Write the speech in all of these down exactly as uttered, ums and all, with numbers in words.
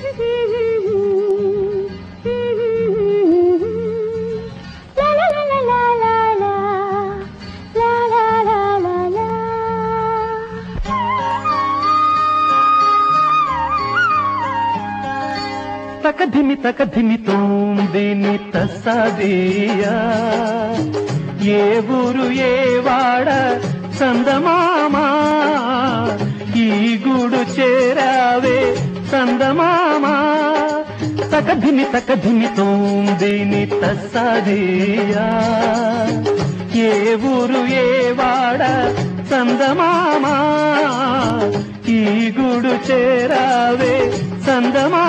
తకధిమి తకధిమి తోందిని తస్సదియా ఏ ఊరు ఏ వాడ సందమామా ఈ గూడు చేరావే సందమామా తకధిమి తకధిమి తోందిని తస్సదియా ఏ ఊరు ఏ వాడ సందమామా ఈ గూడు చేరావే సందమామా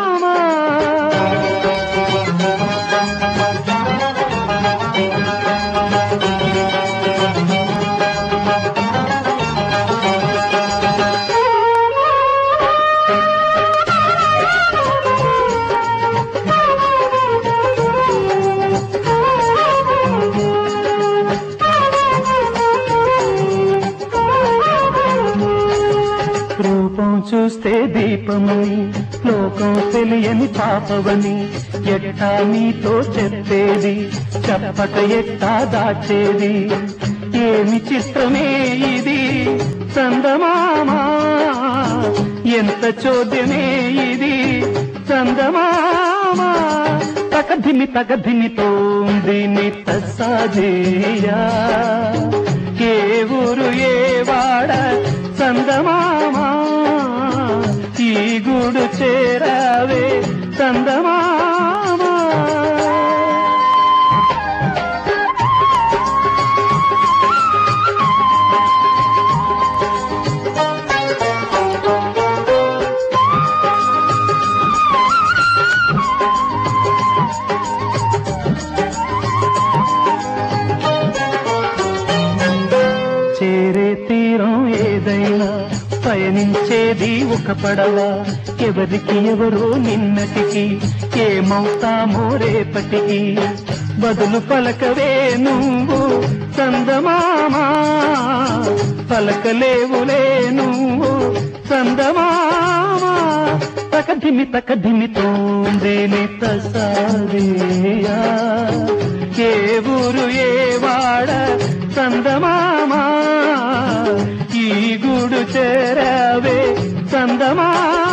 రూపం చూస్తే దీపమని లోకం తెలియని పాపవని ఎట్టా నీతో చెప్పేది చెప్పక ఎట్టా దాచేది ఏమి చిత్రమే ఇది చందమామా ఎంత చోద్యమే ఇది చందమామా తకధిమి తకధిమి తోందిని తస్సదియా ఏ ఊరు ఏ వాడ చందమామా ఈ గూడు చేరావే చందమామా చేరే తీరం ఏదైనా పయనించేది ఒక పడవ ఎవరికి ఎవరో నిన్నటికి ఏమవుతామో రేపటికి బదులు పలకవే నువ్వు చందమామా పలకలేవులే నువ్వు చందమామా తకధిమి తకధిమి తోందిని తస్సదియా ఏ ఊరు ఏ వాడ చందమామా ఈ గూడు చేరావే చందమామా